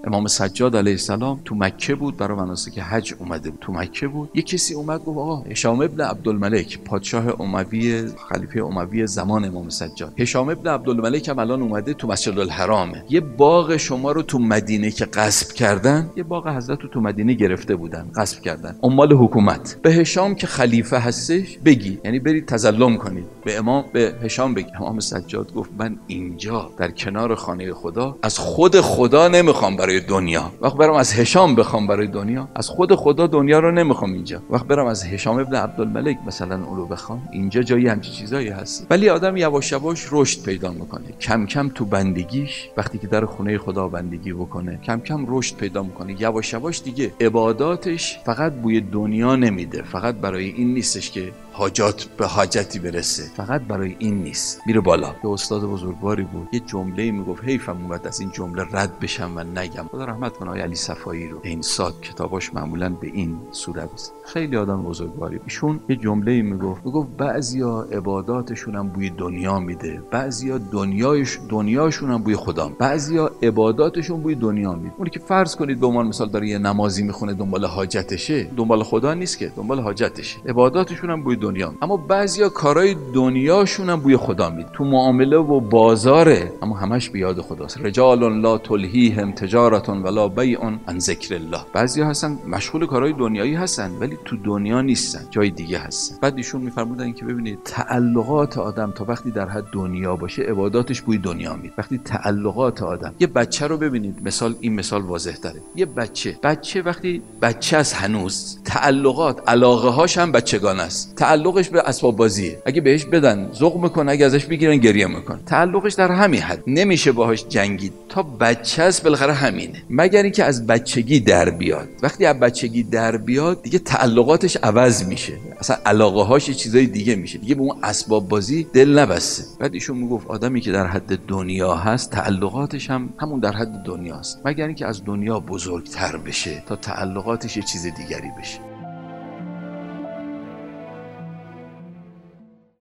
امام سجاد علیه السلام تو مکه بود، برای مناسک حج اومده بود، تو مکه بود. یک کسی اومد گفت آقا هشام ابن عبدالملک پادشاه اموی خلیفه اموی زمان امام سجاد، هشام ابن عبدالملک هم الان اومده تو مسجد الحرامه، یه باغ شما رو تو مدینه که غصب کردن، یه باغ حضرت رو تو مدینه گرفته بودن، غصب کردن، عمال حکومت، به هشام که خلیفه هستش بگی، یعنی برید تظلم کنید به هشام بگی. امام سجاد گفت من اینجا در کنار خانه خدا از خود خدا نمیخوام برای دنیا، وقت برام از هشام بخوام برای دنیا، از خود خدا دنیا رو نمیخوام اینجا، وقت برام از هشام ابن عبدالملک مثلا اون رو بخوام، اینجا جایی همچین چیزایی هست. ولی آدم یواش یواش رشد پیدا میکنه، کم کم تو بندگیش، وقتی که در خونه خدا بندگی بکنه کم کم رشد پیدا میکنه، یواش یواش دیگه عباداتش فقط بوی دنیا نمیده، فقط برای این نیستش که حاجتی برسه، فقط برای این نیست، میره بالا. یه استاد بزرگواری بود، یه جمله میگفت حیفم اومد از این جمله رد بشم و نگم، خدا رحمت کنه آقای علی صفایی رو، این ساد کتاباش معمولا به این صورت است، خیلی آدم بزرگواری. ایشون یه جمله میگفت بعضیا عباداتشون هم بوی دنیا میده، بعضیا دنیاشون هم بوی خدا، بعضیا عباداتشون بوی دنیا میده. اونی که فرض کنید به عنوان مثال داره یه نمازی میخونه دنبال حاجتشه، دنبال خدا نیست که، دنبال حاجتشه، عباداتشون هم بوی دنیا، اما بعضیا کارهای دنیاشون هم بوی خدا میده، تو معامله و بازاره اما همش به یاد خداست. رجال لا تلهیهم تجارت ولا بیع عن ذکر الله. بعضیا هستن مشغول کارهای دنیایی هستن ولی تو دنیا نیستن، جای دیگه هستن. بعد ایشون میفرمودن که ببینید تعلقات آدم تا وقتی در حد دنیا باشه عباداتش بوی دنیا میده. وقتی تعلقات آدم، یه بچه رو ببینید، این مثال واضح تره، یه بچه وقتی بچه است هنوز تعلقات علاقه هاش هم بچگانه است، تعلقش به اسباب بازیه، اگه بهش بدن ذوق میکنه، اگه ازش بگیرن گریه میکنه، تعلقش در همین حد، نمیشه باهاش جنگید، تا بچه است بالاخره همینه، مگر اینکه از بچگی در بیاد. وقتی از بچگی در بیاد دیگه تعلقاتش عوض میشه، اصلا علاقه هاش چیزای دیگه میشه، دیگه به اون اسباب بازی دل نبسته. بعد ایشون میگفت آدمی که در حد دنیا هست تعلقاتش هم همون در حد دنیاست، مگر اینکه از دنیا بزرگتر بشه تا تعلقاتش یه چیز دیگری بشه.